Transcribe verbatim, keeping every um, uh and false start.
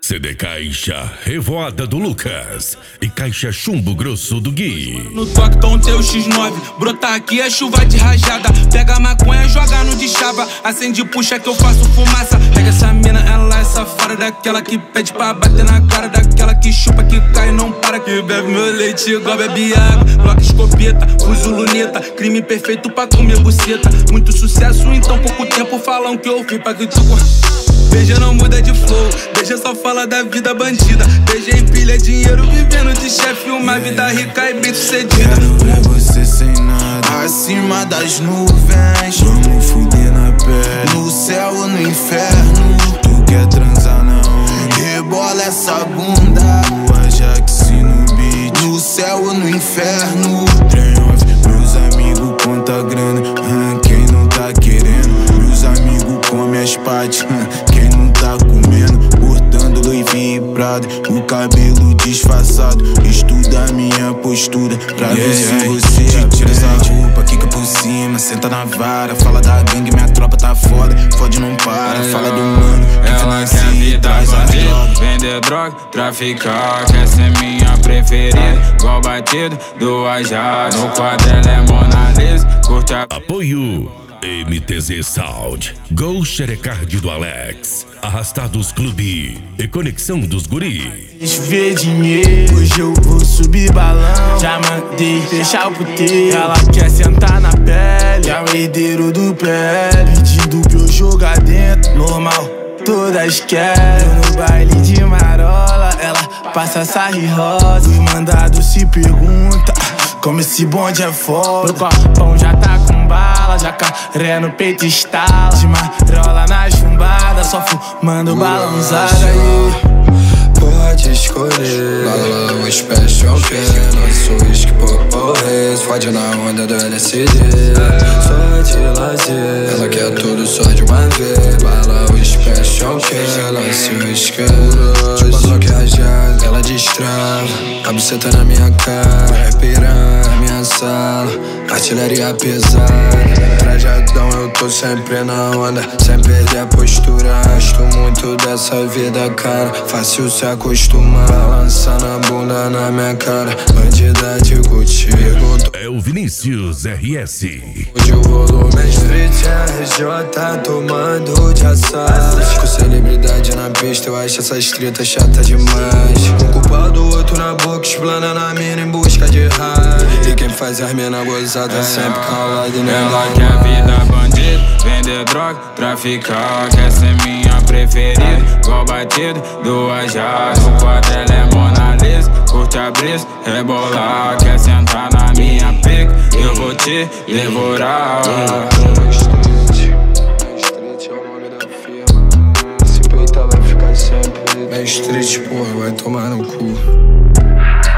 C D Caixa Revoada do Lucas e Caixa Chumbo Grosso do Gui. No toque tom teu X nove, brotar aqui é chuva de rajada. Pega a maconha, joga no de chapa, acende e puxa que eu faço fumaça. Pega essa mina, ela é safada, daquela que pede pra bater na cara, daquela que chupa, que cai e não para, que bebe meu leite igual bebe água. Bloca escopeta, uso luneta, crime perfeito pra comer buceta. Muito sucesso em tão pouco tempo, falam que eu fui pra que tu... Beija não muda de flow, beija só fala da vida bandida. Beija empilha dinheiro, vivendo de chefe, uma vida rica e bem sucedida. Quero ver você sem nada, acima das nuvens. Vamos fuder na pele, no céu ou no inferno. Tu quer transar não? Rebola essa bunda, o Ajax no beat. No céu ou no inferno. Trem off, meus amigos conta grana, hum, quem não tá querendo. Meus amigos comem as pates, hum, quem não tá comendo. Cortando Louis V e Prada, o cabelo disfarçado. Estuda a minha postura pra yeah, ver se você aprende. Tira essa roupa, quica por cima, senta na vara. Fala da gangue, minha tropa tá foda, fode não para. Fala do mano que ela quer vida, traz as drogas. Vender droga, traficar, quer ser minha preferida. Igual batido do Ajax, no quadro ela é Mona Lisa. Curte a... Apoio M T Z Sound, Gol Xerecard do Alex, Arrastados Clube e Conexão dos Guris. Vê dinheiro, hoje eu vou subir balão. Já mandei fechar o puteiro, ela quer sentar na pele. É o herdeiro do P L, pedindo pra eu jogar dentro. Normal, todas querem. No baile de marola, ela passa sarre rosa. Os mandados se perguntam como esse bonde é foda. Meu copão já tá com bala, jacaré no peito estala. De marola na chumbada, só fumando balãozada. Pode escolher, bala o special que nosso whisky por reis. Fode na onda do L S D, só de lazer. Ela quer tudo só de uma vez. Bala o special que nosso whisky tipo só que rajada, ela destrava. A buceta na minha cara, respirando na minha sala. Artilharia pesada, trajadão eu tô sempre na onda, sem perder a postura. Gosto muito dessa vida, cara, fácil se acostumar. Lançando a bunda na minha cara, bandida de Gucci. É o Vinícius R S. Hoje o volume é street, R J tomando de assalto. Com celebridade na pista, eu acho essas tretas chata demais. Um culpado, outro na boca, explanando a mina em busca de raiva. E quem faz as mina gozada sempre calada e nem ela quer vida bandida, vender droga, traficar, quer ser minha preferida. Igual batido do Ajax, no quadro ela é Mona Lisa. Curte a brisa, rebolar, quer sentar na minha pica, eu vou te devorar. Main Street, porra, vai tomar no cu.